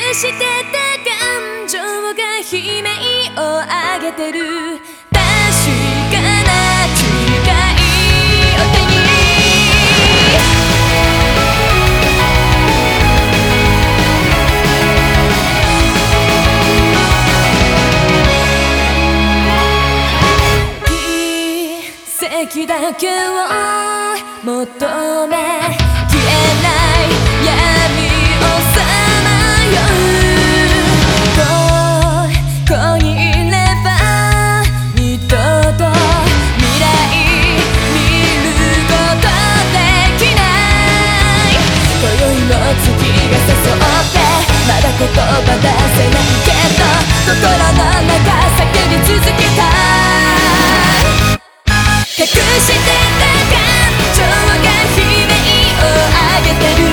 してた感情が悲鳴を上げてる。確かな誓いを手に奇跡だけを求め消えない闇をさまよう。ここにいれば二度と未来見ることできない。今宵も月が誘ってまだ言葉出せないけど心の中叫び続けた。隠してた感情が悲鳴を上げてる。